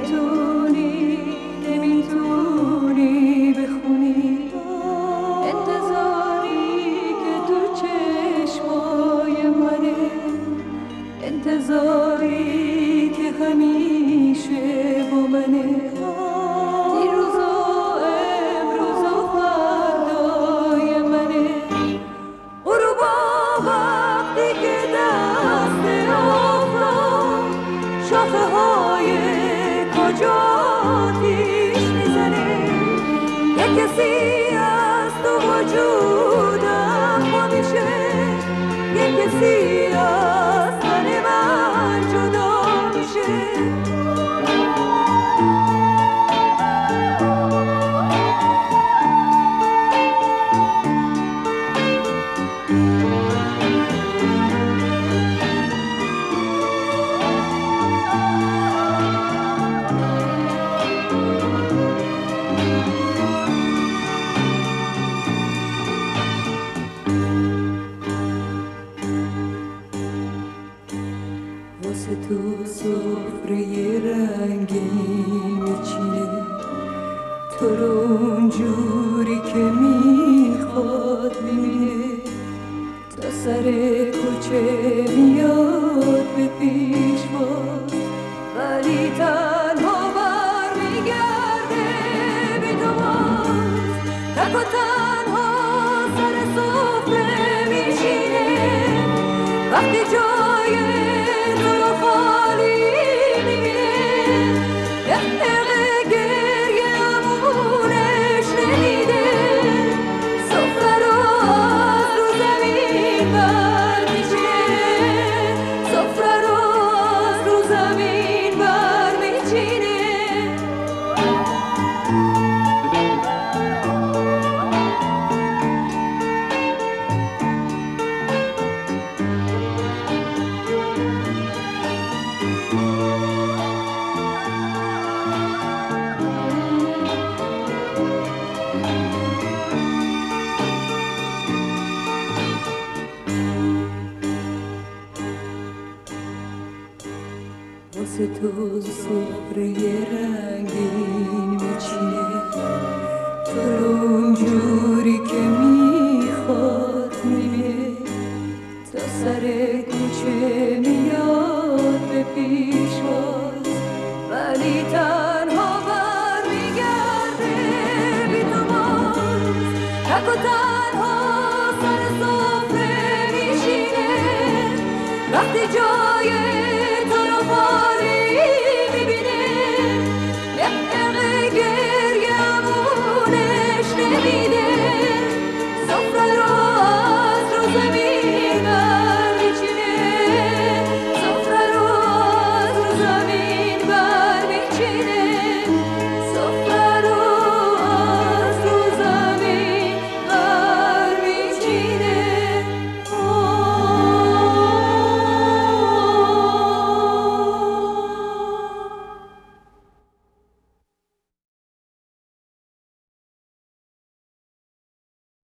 نمیتونی بخونی انتظاری که تو چشمای منه، انتظاری که همیشه با منه، دیروز و امروز و فردای منه. غروبا وقتی که دست آفتاب شاخه های کجا آتیش میزنه، یک کسی از تو وجودم پا میشه، یک کسی از تن من جدا میشه. واسه تو سفره رنگین میچینه، تو رو اونجوری که میخواد میبینه، تا سر کوچه میاد به پیشواز، ولی تنها بر میگرده بی تو باز. تک و تنها سر سفره میشینه، وقتی جای تو رو خالی میبینه، یک دقیقه گریه امونش نمیده، سفره رو از رو زمین برمیچینه، سفره رو از رو زمین برمیچینه. واسه تو سفره رنگین میچینه، تو رو اونجوری که میخواد میبینه، تا سر کوچه میاد به پیشواز، ولی تنها برمیگرده بی تو باز. تک و تنها